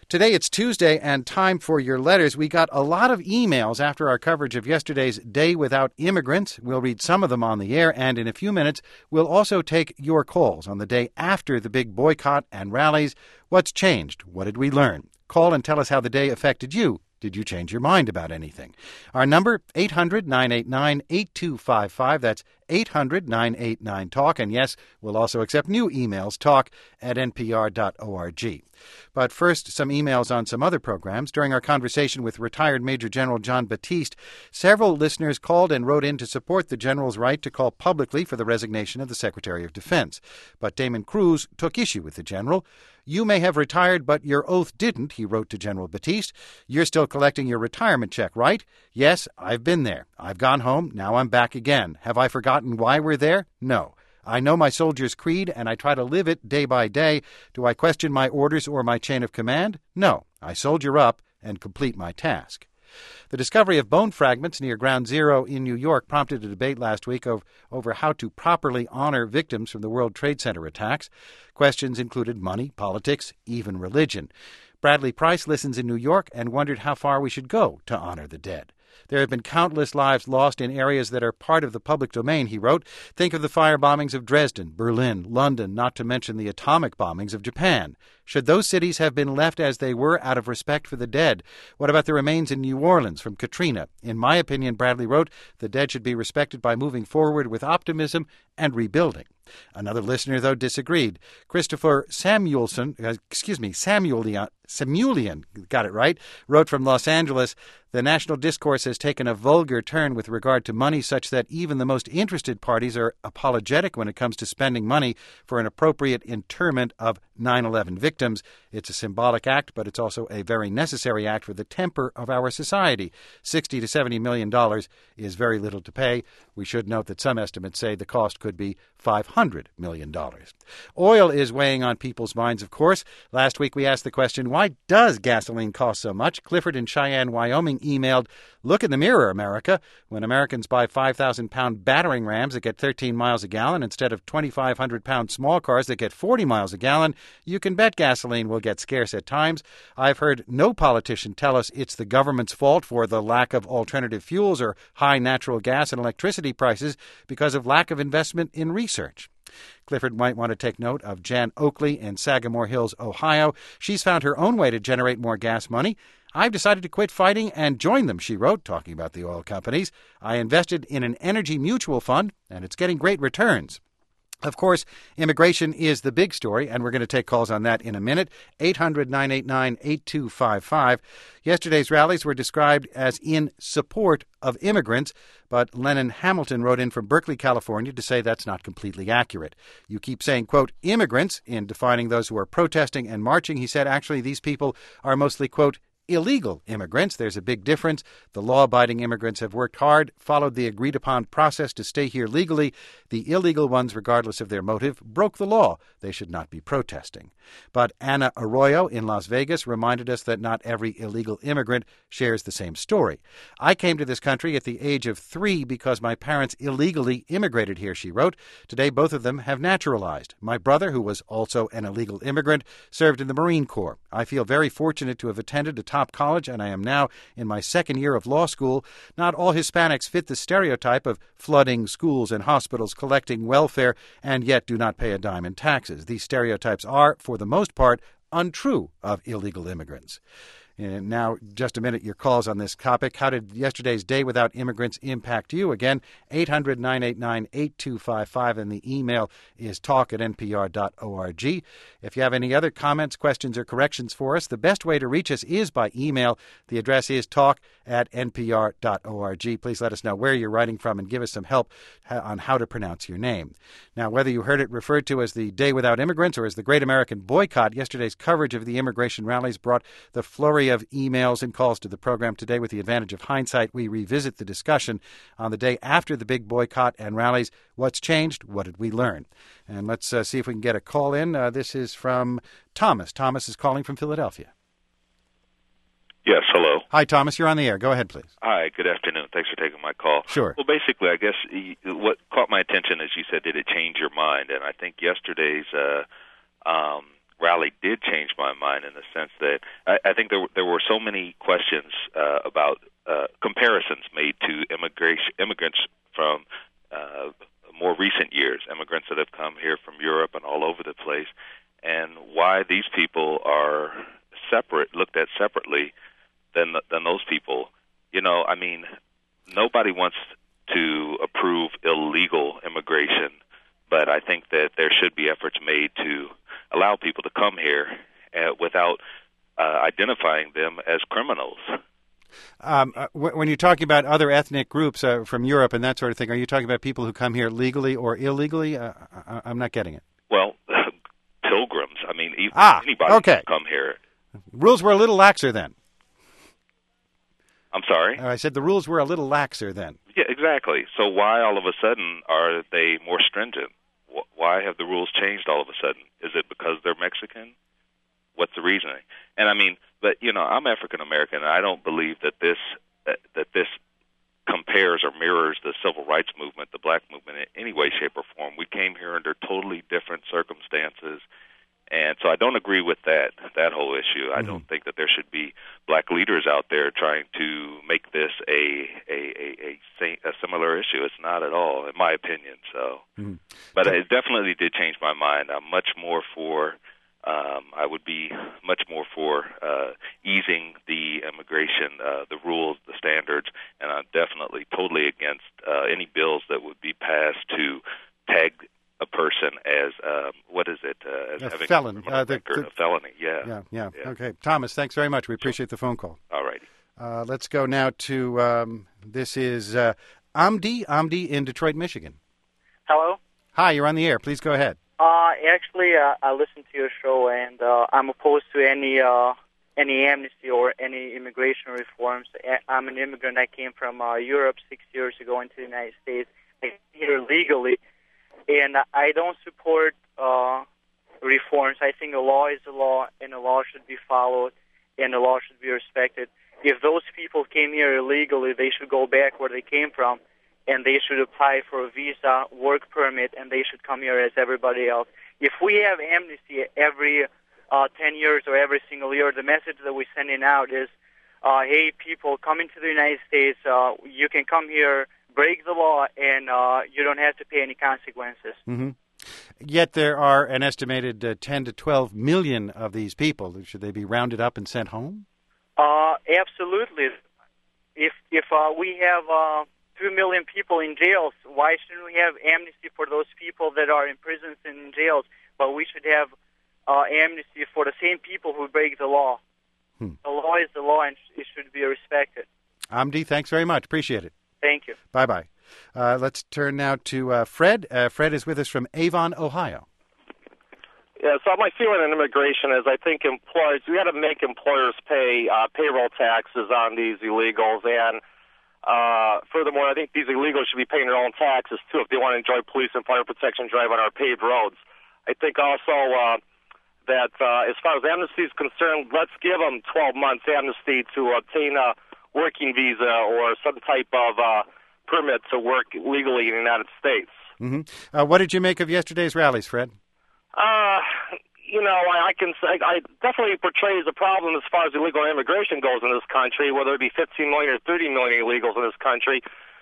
Today it's Tuesday and time for your letters. We got a lot of emails after our coverage of yesterday's Day Without Immigrants. We'll read some of them on the air, and in a few minutes we'll also take your calls on the day after the big boycott and rallies. What's changed? What did we learn? Call and tell us how the day affected you. Did you change your mind about anything? Our number, 800-989-8255. That's 800-989-TALK. And yes, we'll also accept new emails, talk@npr.org. But first, some emails on some other programs. During our conversation with retired Major General Jon Batiste, several listeners called and wrote in to support the general's right to call publicly for the resignation of the Secretary of Defense. But Damon Cruz took issue with the general. "You may have retired, but your oath didn't," he wrote to General Batiste. "You're still collecting your retirement check, right?" "Yes, I've been there. I've gone home. Now I'm back again. Have I forgotten why we're there? No. I know my soldier's creed, and I try to live it day by day. Do I question my orders or my chain of command? No. I soldier up and complete my task." The discovery of bone fragments near Ground Zero in New York prompted a debate last week over how to properly honor victims from the World Trade Center attacks. Questions included money, politics, even religion. Bradley Price listens in New York and wondered how far we should go to honor the dead. "There have been countless lives lost in areas that are part of the public domain," he wrote. "Think of the fire bombings of Dresden, Berlin, London, not to mention the atomic bombings of Japan. Should those cities have been left as they were out of respect for the dead? What about the remains in New Orleans from Katrina? In my opinion," Bradley wrote, "the dead should be respected by moving forward with optimism and rebuilding." Another listener, though, disagreed. Christopher Samuelian, got it right, wrote from Los Angeles, "The national discourse has taken a vulgar turn with regard to money such that even the most interested parties are apologetic when it comes to spending money for an appropriate interment of 9/11 victims. It's a symbolic act, but it's also a very necessary act for the temper of our society. $60 to $70 million is very little to pay. We should note that some estimates say the cost could be $500 million. Oil is weighing on people's minds, of course. Last week we asked the question, why does gasoline cost so much? Clifford in Cheyenne, Wyoming emailed, "Look in the mirror, America. When Americans buy 5,000-pound battering rams that get 13 miles a gallon instead of 2,500-pound small cars that get 40 miles a gallon, you can bet gasoline will get scarce at times. I've heard no politician tell us it's the government's fault for the lack of alternative fuels or high natural gas and electricity prices because of lack of investment in research." Clifford might want to take note of Jan Oakley in Sagamore Hills, Ohio. She's found her own way to generate more gas money. "I've decided to quit fighting and join them," she wrote, talking about the oil companies. "I invested in an energy mutual fund, and it's getting great returns." Of course, immigration is the big story, and we're going to take calls on that in a minute. 800-989-8255. Yesterday's rallies were described as in support of immigrants, but Lennon Hamilton wrote in from Berkeley, California, to say that's not completely accurate. "You keep saying, quote, immigrants, in defining those who are protesting and marching. He said, actually, these people are mostly, quote, illegal immigrants. There's a big difference. The law-abiding immigrants have worked hard, followed the agreed-upon process to stay here legally. The illegal ones, regardless of their motive, broke the law. They should not be protesting." But Anna Arroyo in Las Vegas reminded us that not every illegal immigrant shares the same story. "I came to this country at the age of 3 because my parents illegally immigrated here," she wrote. "Today, both of them have naturalized. My brother, who was also an illegal immigrant, served in the Marine Corps. I feel very fortunate to have attended a top college, and I am now in my second year of law school. Not all Hispanics fit the stereotype of flooding schools and hospitals, collecting welfare, and yet do not pay a dime in taxes. These stereotypes are, for the most part, untrue of illegal immigrants." And now, just a minute, your calls on this topic. How did yesterday's Day Without Immigrants impact you? Again, 800-989-8255, and the email is talk@npr.org. If you have any other comments, questions, or corrections for us, the best way to reach us is by email. The address is talk@npr.org. Please let us know where you're writing from and give us some help on how to pronounce your name. Now, whether you heard it referred to as the Day Without Immigrants or as the Great American Boycott, yesterday's coverage of the immigration rallies brought the flurry of emails and calls to the program. Today, with the advantage of hindsight, we revisit the discussion on the day after the big boycott and rallies. What's changed? What did we learn? And let's see if we can get a call in. This is from Thomas. Thomas is calling from Philadelphia. Yes, hello. Hi, Thomas. You're on the air. Go ahead, please. Hi, good afternoon. Thanks for taking my call. Sure. Well, basically, I guess what caught my attention is you said, did it change your mind? And I think yesterday's rally did change my mind in the sense that I think there were so many questions about comparisons made to immigrants from more recent years, immigrants that have come here from Europe and all over the place, and why these people are looked at separately than those people. I mean, nobody wants to approve illegal immigration, but I think that there should be efforts made to allow people to come here without identifying them as criminals. When you're talking about other ethnic groups from Europe and that sort of thing, are you talking about people who come here legally or illegally? I'm not getting it. Well, pilgrims. I mean, anybody can come here. Rules were a little laxer then. I'm sorry? I said the rules were a little laxer then. Yeah, exactly. So why all of a sudden are they more stringent? Why have the rules changed all of a sudden? Is it because they're Mexican? What's the reasoning? And I mean, but I'm African American, and I don't believe that this compares or mirrors the civil rights movement, the black movement, in any way, shape, or form. We came here under totally different circumstances, and so I don't agree with that whole issue. I don't think that there should be black leaders out there trying to make this a similar issue. It's not at all, in my opinion. So, but it definitely did change my mind. I'm much more for. I would be much more for easing the immigration, the rules, the standards, and I'm definitely totally against any bills that would be passed to tag a person as as a having felon, a felony. Yeah. Okay, Thomas, thanks very much. We appreciate the phone call. All righty. Let's go now to this is Amdi in Detroit, Michigan. Hello. Hi, you're on the air. Please go ahead. Actually, I listen to your show, and I'm opposed to any amnesty or any immigration reforms. I'm an immigrant. I came from Europe 6 years ago into the United States. I came here legally, and I don't support reforms. I think a law is a law, and a law should be followed, and the law should be respected. If those people came here illegally, they should go back where they came from, and they should apply for a visa, work permit, and they should come here as everybody else. If we have amnesty every 10 years or every single year, the message that we're sending out is, hey, people, come into the United States. You can come here, break the law, and you don't have to pay any consequences. Mm-hmm. Yet there are an estimated 10 to 12 million of these people. Should they be rounded up and sent home? Absolutely. If we have 2 million people in jails, why shouldn't we have amnesty for those people that are in prisons and in jails? But we should have amnesty for the same people who break the law. The law is the law, and it should be respected. Amdi, thanks very much. Appreciate it. Thank you. Bye-bye. Let's turn now to Fred. Fred is with us from Avon, Ohio. Yeah, so my feeling on immigration is I think we got to make employers pay payroll taxes on these illegals, and furthermore, I think these illegals should be paying their own taxes, too, if they want to enjoy police and fire protection drive on our paved roads. I think also that as far as amnesty is concerned, let's give them 12 months amnesty to obtain a working visa or some type of permit to work legally in the United States. Mm-hmm. What did you make of yesterday's rallies, Fred? I can say I definitely portrays the problem as far as illegal immigration goes in this country, whether it be 15 million or 30 million illegals in this country.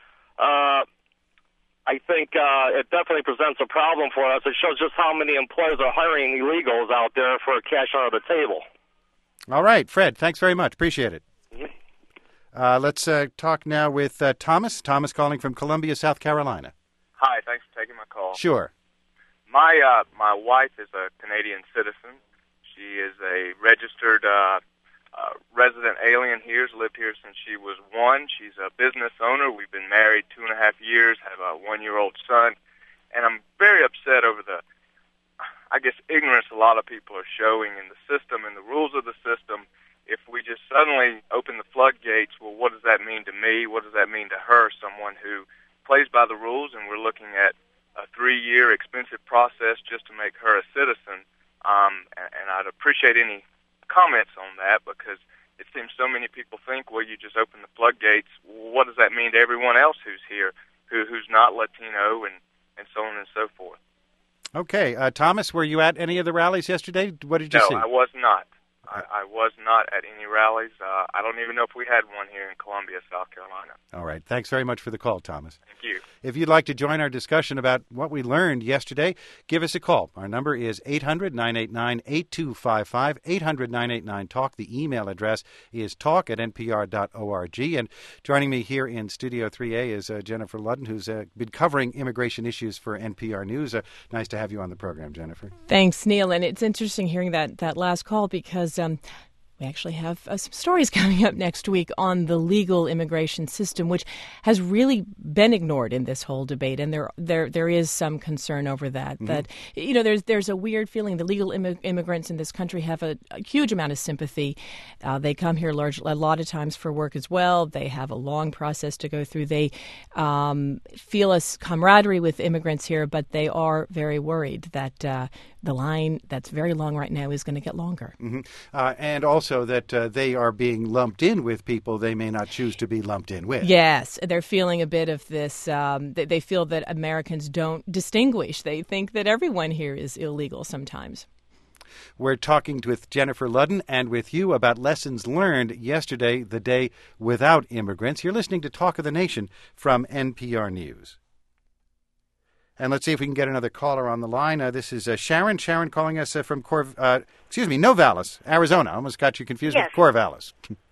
I think it definitely presents a problem for us. It shows just how many employers are hiring illegals out there for cash under the table. All right, Fred, thanks very much. Appreciate it. Mm-hmm. Let's talk now with Thomas. Thomas calling from Columbia, South Carolina. Hi, thanks for taking my call. Sure. My wife is a Canadian citizen. She is a registered resident alien here. Has lived here since she was 1. She's a business owner. We've been married 2.5 years, have a 1-year-old son. And I'm very upset over the, ignorance a lot of people are showing in the system and the rules of the system. If we just suddenly open the floodgates, well, what does that mean to me? What does that mean to her, someone who plays by the rules, and we're looking at a 3-year expensive process just to make her a citizen. And I'd appreciate any comments on that, because it seems so many people think, well, you just open the floodgates. What does that mean to everyone else who's here, who's not Latino, and so on and so forth? Okay. Thomas, were you at any of the rallies yesterday? What did you see? No, I was not. I was not at any rallies. I don't even know if we had one here in Columbia, South Carolina. All right. Thanks very much for the call, Thomas. Thank you. If you'd like to join our discussion about what we learned yesterday, give us a call. Our number is 800-989-8255, 800-989-TALK. The email address is talk@npr.org. And joining me here in Studio 3A is Jennifer Ludden, who's been covering immigration issues for NPR News. Nice to have you on the program, Jennifer. Thanks, Neil. And it's interesting hearing that last call because we actually have some stories coming up next week on the legal immigration system, which has really been ignored in this whole debate. And there is some concern over that. Mm-hmm. That, you know, there's a weird feeling the legal immigrants in this country have a huge amount of sympathy. They come here a lot of times for work as well. They have a long process to go through. They feel a camaraderie with immigrants here, but they are very worried that the line that's very long right now is going to get longer. Mm-hmm. And also that they are being lumped in with people they may not choose to be lumped in with. Yes, they're feeling a bit of this. They feel that Americans don't distinguish. They think that everyone here is illegal sometimes. We're talking with Jennifer Ludden and with you about lessons learned yesterday, the day without immigrants. You're listening to Talk of the Nation from NPR News. And let's see if we can get another caller on the line. This is Sharon. Sharon calling us from Novalis, Arizona. I almost got you confused with Corvallis.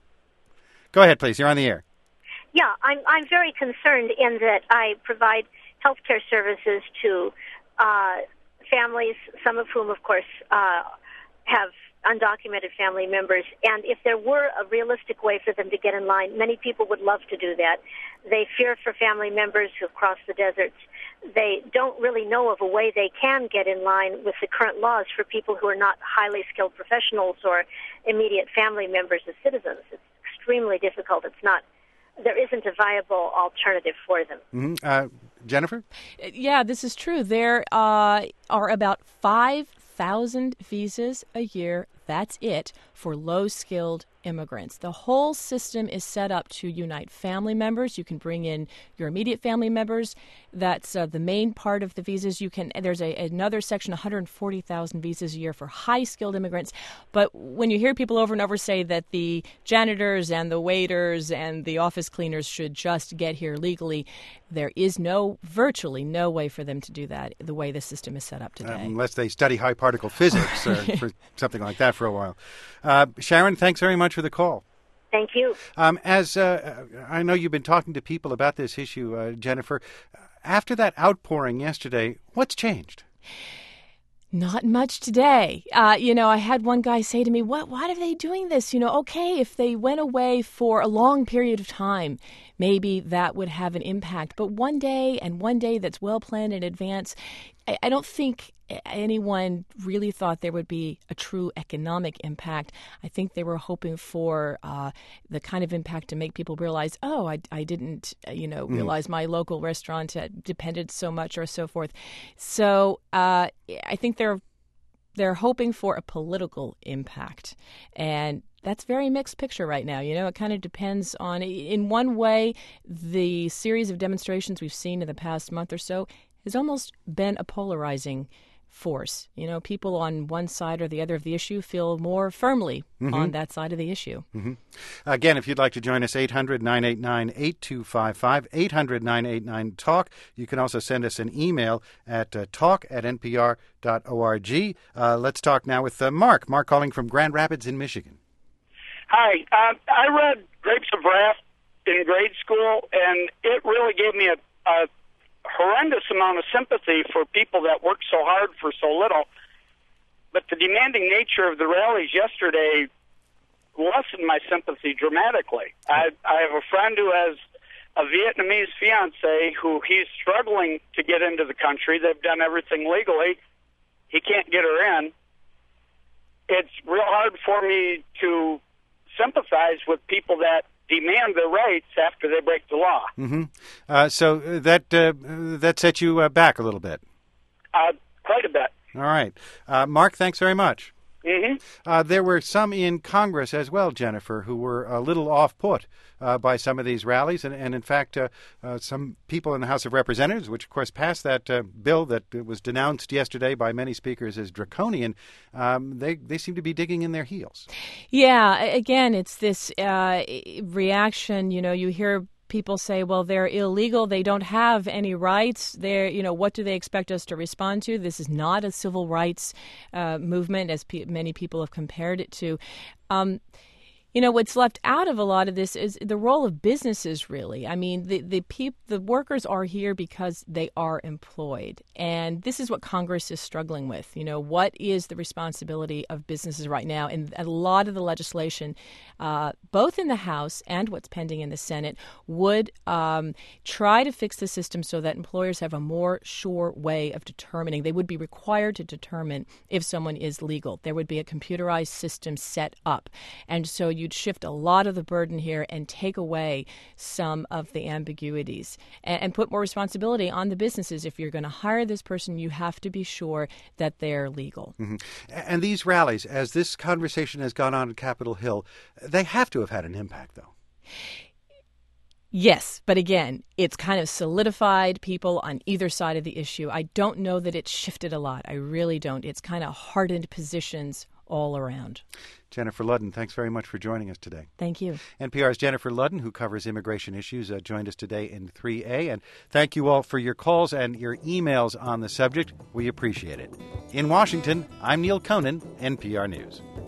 Go ahead, please. You're on the air. Yeah, I'm very concerned in that I provide health care services to families, some of whom, of course, have undocumented family members. And if there were a realistic way for them to get in line, many people would love to do that. They fear for family members who've crossed the deserts. They don't really know of a way they can get in line with the current laws for people who are not highly skilled professionals or immediate family members of citizens. It's extremely difficult. There isn't a viable alternative for them. Mm-hmm. Jennifer? Yeah, this is true. There are about 5,000 visas a year. That's it for low-skilled immigrants. The whole system is set up to unite family members. You can bring in your immediate family members. That's the main part of the visas. There's another section, 140,000 visas a year for high-skilled immigrants. But when you hear people over and over say that the janitors and the waiters and the office cleaners should just get here legally, there is virtually no way for them to do that the way the system is set up today. Unless they study high particle physics or for something like that for a while. Sharon, thanks very much for the call. Thank you. As I know you've been talking to people about this issue, Jennifer, after that outpouring yesterday, what's changed? Not much today. I had one guy say to me, why are they doing this? Okay, if they went away for a long period of time, maybe that would have an impact. But one day that's well planned in advance, I don't think anyone really thought there would be a true economic impact. I think they were hoping for the kind of impact to make people realize, I didn't, realize my local restaurant depended so much or so forth. So I think they're hoping for a political impact. And that's a very mixed picture right now. It kind of depends on, in one way, the series of demonstrations we've seen in the past month or so has almost been a polarizing force. People on one side or the other of the issue feel more firmly on that side of the issue. Mm-hmm. Again, if you'd like to join us, 800-989-8255, 800-989-TALK. You can also send us an email at talk@npr.org. Let's talk now with Mark. Mark calling from Grand Rapids in Michigan. Hi. I read Grapes of Wrath in grade school, and it really gave me a horrendous amount of sympathy for people that work so hard for so little. But the demanding nature of the rallies yesterday lessened my sympathy dramatically. I have a friend who has a Vietnamese fiancée who he's struggling to get into the country. They've done everything legally. He can't get her in. It's real hard for me to sympathize with people that demand their rights after they break the law. Mm-hmm. So that set you back a little bit? Quite a bit. All right. Mark, thanks very much. Mm-hmm. There were some in Congress as well, Jennifer, who were a little off-put by some of these rallies. And in fact, some people in the House of Representatives, which, of course, passed that bill that was denounced yesterday by many speakers as draconian, they seem to be digging in their heels. Yeah, again, it's this reaction. You hear people say, well, they're illegal. They don't have any rights. What do they expect us to respond to? This is not a civil rights movement, as many people have compared it to. What's left out of a lot of this is the role of businesses, really. I mean, the workers are here because they are employed. And this is what Congress is struggling with. What is the responsibility of businesses right now? And a lot of the legislation, both in the House and what's pending in the Senate, would try to fix the system so that employers have a more sure way of determining. They would be required to determine if someone is legal. There would be a computerized system set up. And so you'd shift a lot of the burden here and take away some of the ambiguities and put more responsibility on the businesses. If you're going to hire this person, you have to be sure that they're legal. Mm-hmm. And these rallies, as this conversation has gone on at Capitol Hill, they have to have had an impact, though. Yes, but again, it's kind of solidified people on either side of the issue. I don't know that it's shifted a lot. I really don't. It's kind of hardened positions all around. Jennifer Ludden, thanks very much for joining us today. Thank you. NPR's Jennifer Ludden, who covers immigration issues, joined us today in 3A. And thank you all for your calls and your emails on the subject. We appreciate it. In Washington, I'm Neil Conan, NPR News.